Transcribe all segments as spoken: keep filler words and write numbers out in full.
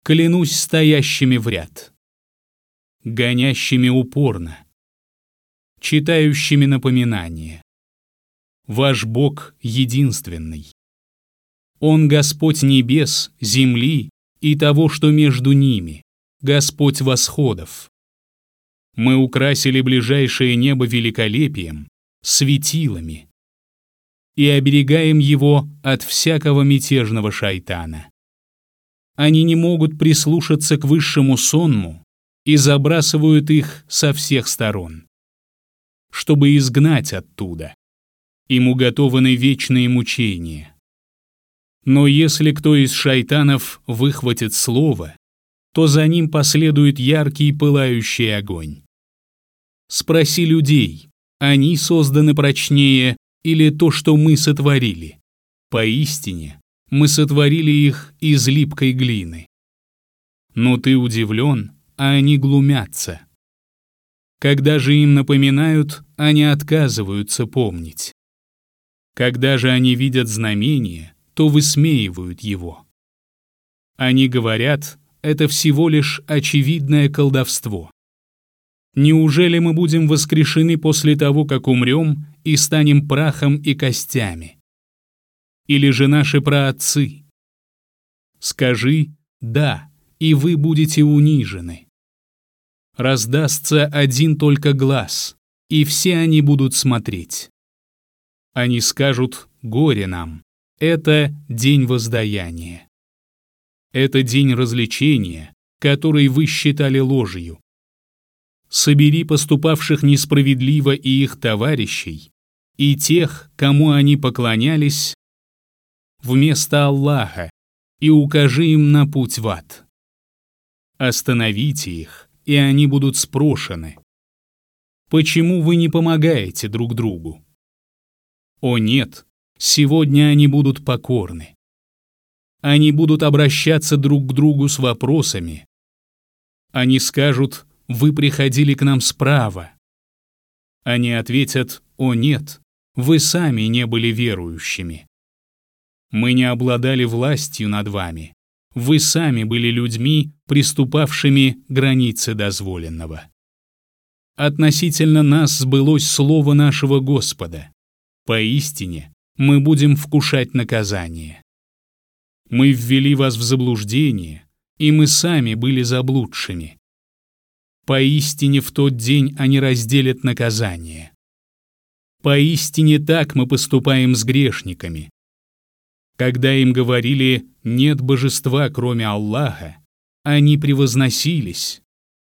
клянусь стоящими в ряд, гонящими упорно, читающими напоминания. Ваш Бог единственный. Он Господь небес, земли и того, что между ними, Господь восходов. Мы украсили ближайшее небо великолепием, светилами, и оберегаем его от всякого мятежного шайтана. Они не могут прислушаться к высшему сонму и забрасывают их со всех сторон, чтобы изгнать оттуда. Им уготованы вечные мучения. Но если кто из шайтанов выхватит слово, то за ним последует яркий пылающий огонь. Спроси людей, они созданы прочнее или то, что мы сотворили? Поистине, мы сотворили их из липкой глины. Но ты удивлен, а они глумятся. Когда же им напоминают, они отказываются помнить. Когда же они видят знамение, то высмеивают его. Они говорят, это всего лишь очевидное колдовство. Неужели мы будем воскрешены после того, как умрем, и станем прахом и костями? Или же наши праотцы? Скажи «да», и вы будете унижены. Раздастся один только глаз, и все они будут смотреть. Они скажут «горе нам». Это день воздаяния. Это день развлечения, который вы считали ложью. Собери поступавших несправедливо и их товарищей, и тех, кому они поклонялись, вместо Аллаха, и укажи им на путь в ад. Остановите их, и они будут спрошены. Почему вы не помогаете друг другу? О нет, сегодня они будут покорны. Они будут обращаться друг к другу с вопросами. Они скажут: «Вы приходили к нам справа». Они ответят: «О нет, вы сами не были верующими. Мы не обладали властью над вами. Вы сами были людьми, приступавшими границы дозволенного. Относительно нас сбылось слово нашего Господа. Поистине, мы будем вкушать наказание. Мы ввели вас в заблуждение, и мы сами были заблудшими. Поистине в тот день они разделят наказание. Поистине так мы поступаем с грешниками. Когда им говорили «нет божества, кроме Аллаха», они превозносились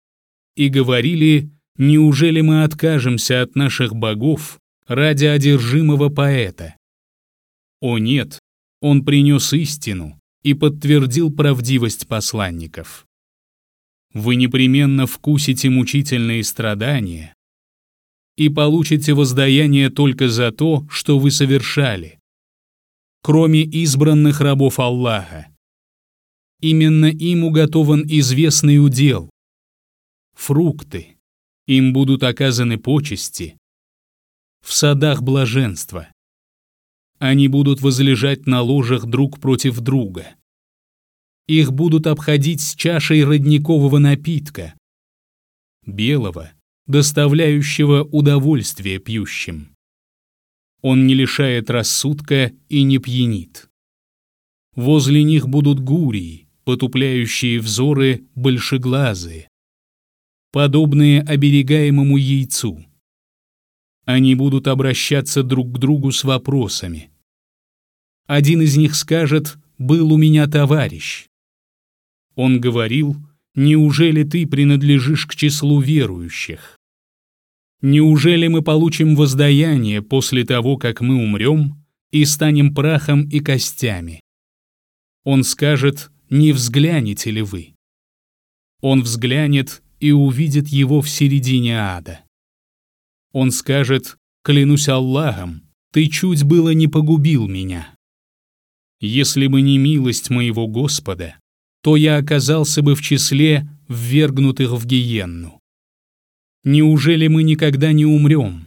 и говорили: «Неужели мы откажемся от наших богов ради одержимого поэта?» О нет, он принес истину и подтвердил правдивость посланников. Вы непременно вкусите мучительные страдания и получите воздаяние только за то, что вы совершали, кроме избранных рабов Аллаха. Именно им уготован известный удел — фрукты, им будут оказаны почести в садах блаженства. Они будут возлежать на ложах друг против друга. Их будут обходить с чашей родникового напитка, белого, доставляющего удовольствие пьющим. Он не лишает рассудка и не пьянит. Возле них будут гурии, потупляющие взоры большеглазые, подобные оберегаемому яйцу. Они будут обращаться друг к другу с вопросами. Один из них скажет: «Был у меня товарищ». Он говорил: «Неужели ты принадлежишь к числу верующих? Неужели мы получим воздаяние после того, как мы умрем и станем прахом и костями?» Он скажет: «Не взглянете ли вы?» Он взглянет и увидит его в середине ада. Он скажет: «Клянусь Аллахом, ты чуть было не погубил меня. Если бы не милость моего Господа, то я оказался бы в числе ввергнутых в гиенну. Неужели мы никогда не умрем?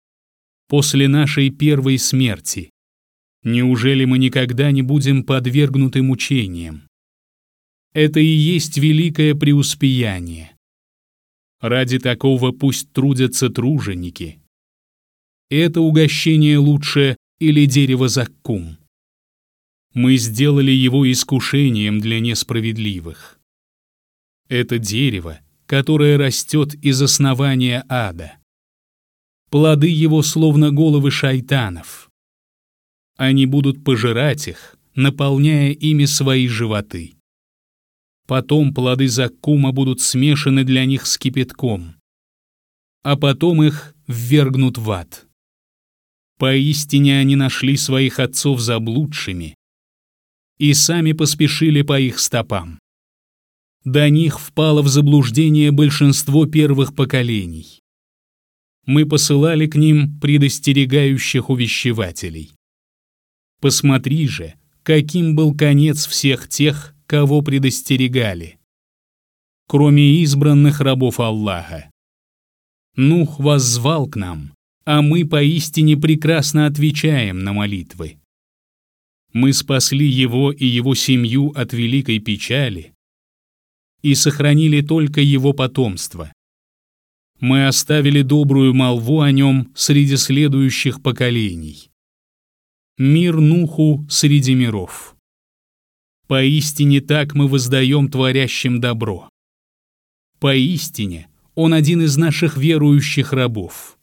После нашей первой смерти, неужели мы никогда не будем подвергнуты мучениям? Это и есть великое преуспеяние. Ради такого пусть трудятся труженики. Это угощение лучше или дерево заккум. Мы сделали его искушением для несправедливых. Это дерево, которое растет из основания ада. Плоды его словно головы шайтанов. Они будут пожирать их, наполняя ими свои животы. Потом плоды заккума будут смешаны для них с кипятком, а потом их ввергнут в ад. Поистине они нашли своих отцов заблудшими и сами поспешили по их стопам. До них впало в заблуждение большинство первых поколений. Мы посылали к ним предостерегающих увещевателей. Посмотри же, каким был конец всех тех, кого предостерегали, кроме избранных рабов Аллаха. Нух воззвал к нам, а мы поистине прекрасно отвечаем на молитвы. Мы спасли его и его семью от великой печали и сохранили только его потомство. Мы оставили добрую молву о нем среди следующих поколений. Мир Нуху среди миров. Поистине так мы воздаем творящим добро. Поистине он один из наших верующих рабов.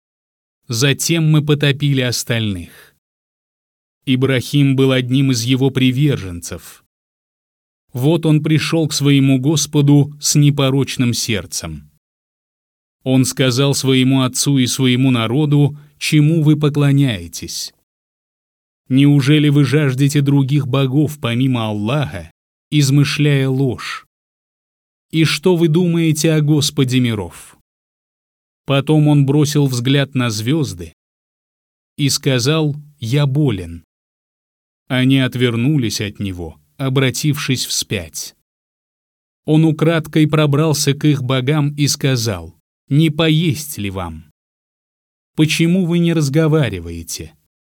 Затем мы потопили остальных. Ибрахим был одним из его приверженцев. Вот он пришел к своему Господу с непорочным сердцем. Он сказал своему отцу и своему народу, чему вы поклоняетесь. Неужели вы жаждете других богов помимо Аллаха, измышляя ложь? И что вы думаете о Господе миров? Потом он бросил взгляд на звезды и сказал: «Я болен». Они отвернулись от него, обратившись вспять. Он украдкой пробрался к их богам и сказал: «Не поесть ли вам? Почему вы не разговариваете?»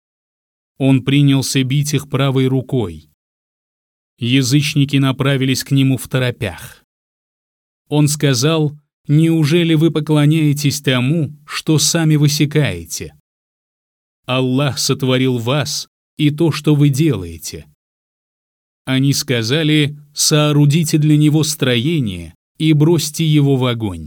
Он принялся бить их правой рукой. Язычники направились к нему второпях. Он сказал: «Неужели вы поклоняетесь тому, что сами высекаете? Аллах сотворил вас и то, что вы делаете». Они сказали: «Соорудите для него строение и бросьте его в огонь».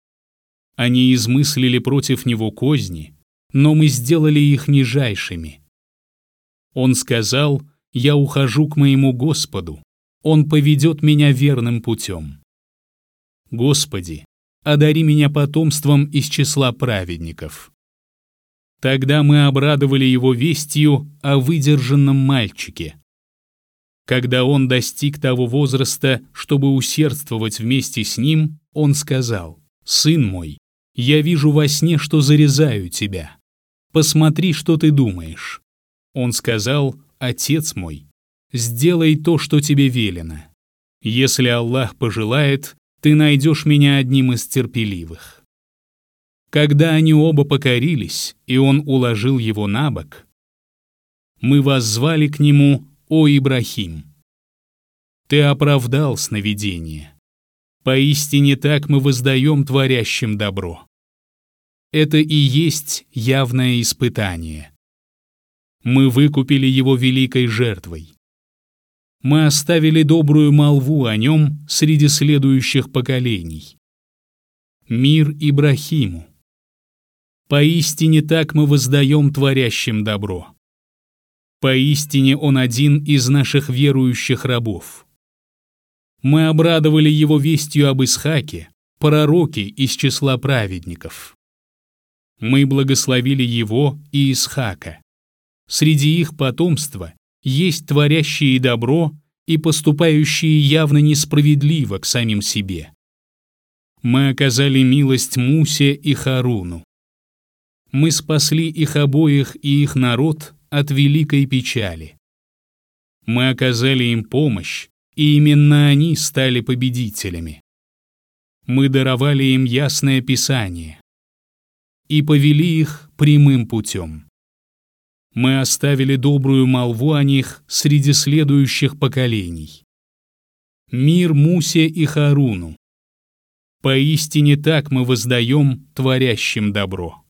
Они измыслили против него козни, но мы сделали их нижайшими. Он сказал: «Я ухожу к моему Господу, Он поведет меня верным путем. Господи, одари меня потомством из числа праведников». Тогда мы обрадовали его вестью о выдержанном мальчике. Когда он достиг того возраста, чтобы усердствовать вместе с ним, он сказал: «Сын мой, я вижу во сне, что зарезаю тебя. Посмотри, что ты думаешь». Он сказал: «Отец мой, сделай то, что тебе велено. Если Аллах пожелает, ты найдешь меня одним из терпеливых». Когда они оба покорились, и он уложил его на бок, мы воззвали к нему: «О Ибрахим, ты оправдал сновидение. Поистине так мы воздаем творящим добро». Это и есть явное испытание. Мы выкупили его великой жертвой. Мы оставили добрую молву о нем среди следующих поколений. Мир Ибрахиму. Поистине так мы воздаем творящим добро. Поистине он один из наших верующих рабов. Мы обрадовали его вестью об Исхаке, пророке из числа праведников. Мы благословили его и Исхака. Среди их потомства есть творящие добро и поступающие явно несправедливо к самим себе. Мы оказали милость Мусе и Харуну. Мы спасли их обоих и их народ от великой печали. Мы оказали им помощь, и именно они стали победителями. Мы даровали им ясное Писание и повели их прямым путем. Мы оставили добрую молву о них среди следующих поколений. Мир Мусе и Харуну. Поистине так мы воздаем творящим добро.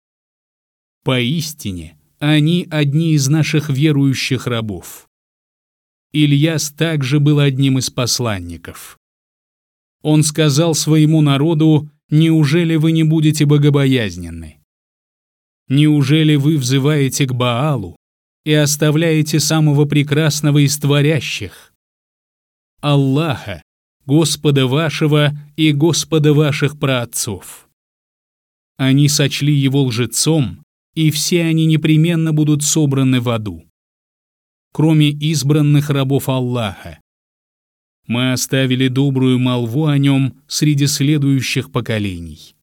Поистине они одни из наших верующих рабов. Ильяс также был одним из посланников. Он сказал своему народу: «Неужели вы не будете богобоязненны? Неужели вы взываете к Баалу и оставляете самого прекрасного из творящих, Аллаха, Господа вашего и Господа ваших праотцов?» Они сочли его лжецом, и все они непременно будут собраны в аду, кроме избранных рабов Аллаха. Мы оставили добрую молву о нем среди следующих поколений.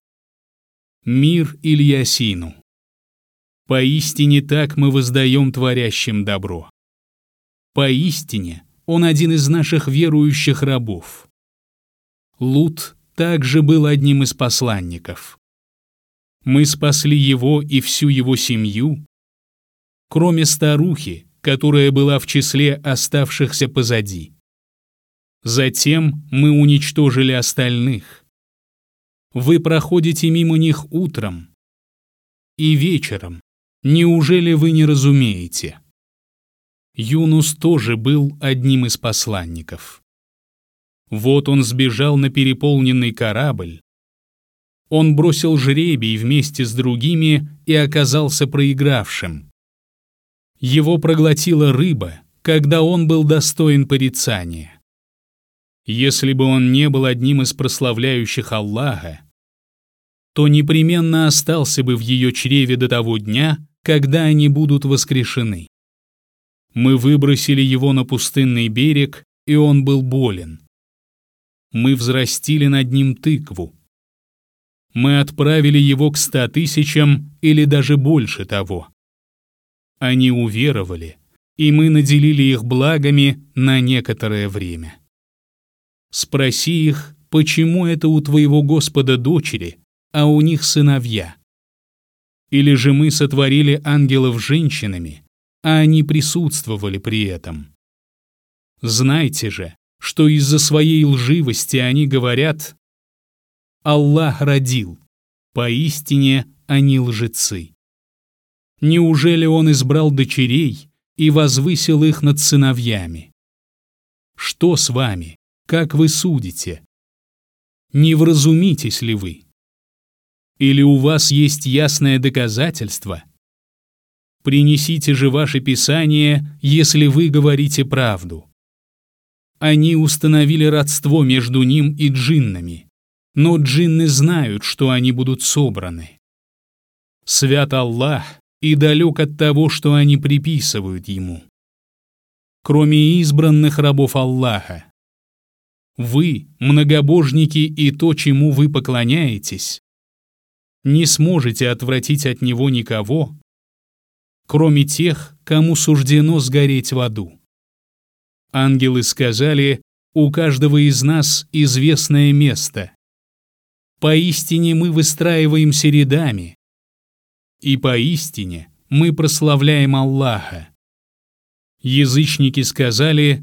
Мир Ильясину. Поистине так мы воздаем творящим добро. Поистине он один из наших верующих рабов. Лут также был одним из посланников. Мы спасли его и всю его семью, кроме старухи, которая была в числе оставшихся позади. Затем мы уничтожили остальных. Вы проходите мимо них утром и вечером. Неужели вы не разумеете? Юнус тоже был одним из посланников. Вот он сбежал на переполненный корабль. Он бросил жребий вместе с другими и оказался проигравшим. Его проглотила рыба, когда он был достоин порицания. Если бы он не был одним из прославляющих Аллаха, то непременно остался бы в ее чреве до того дня, когда они будут воскрешены. Мы выбросили его на пустынный берег, и он был болен. Мы взрастили над ним тыкву. Мы отправили его к ста тысячам или даже больше того. Они уверовали, и мы наделили их благами на некоторое время. Спроси их, почему это у твоего Господа дочери, а у них сыновья? Или же мы сотворили ангелов женщинами, а они присутствовали при этом? Знайте же, что из-за своей лживости они говорят: Аллах родил, поистине они лжецы. Неужели Он избрал дочерей и возвысил их над сыновьями? Что с вами, как вы судите? Не вразумитесь ли вы? Или у вас есть ясное доказательство? Принесите же ваше Писание, если вы говорите правду. Они установили родство между ним и джиннами, но джинны знают, что они будут собраны. Свят Аллах и далек от того, что они приписывают ему. Кроме избранных рабов Аллаха, вы, многобожники, и то, чему вы поклоняетесь, не сможете отвратить от него никого, кроме тех, кому суждено сгореть в аду. Ангелы сказали: у каждого из нас известное место. Поистине мы выстраиваемся рядами, и поистине мы прославляем Аллаха. Язычники сказали: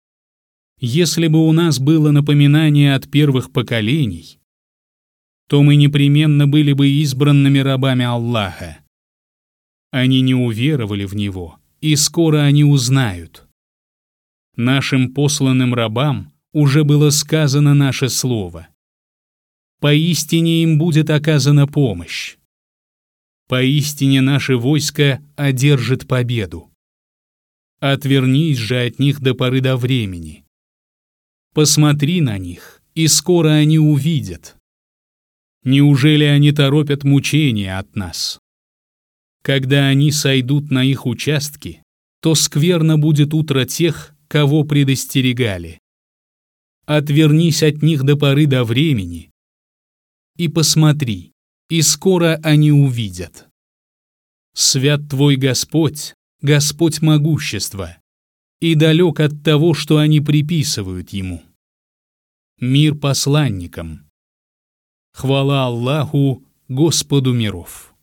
если бы у нас было напоминание от первых поколений, то мы непременно были бы избранными рабами Аллаха. Они не уверовали в Него, и скоро они узнают. Нашим посланным рабам уже было сказано наше слово. Поистине им будет оказана помощь. Поистине наше войско одержит победу. Отвернись же от них до поры до времени. Посмотри на них, и скоро они увидят. Неужели они торопят мучения от нас? Когда они сойдут на их участки, то скверно будет утро тех, кого предостерегали. Отвернись от них до поры до времени и посмотри, и скоро они увидят. Свят твой Господь, Господь могущества, и далек от того, что они приписывают Ему. Мир посланникам. Хвала Аллаху, Господу миров.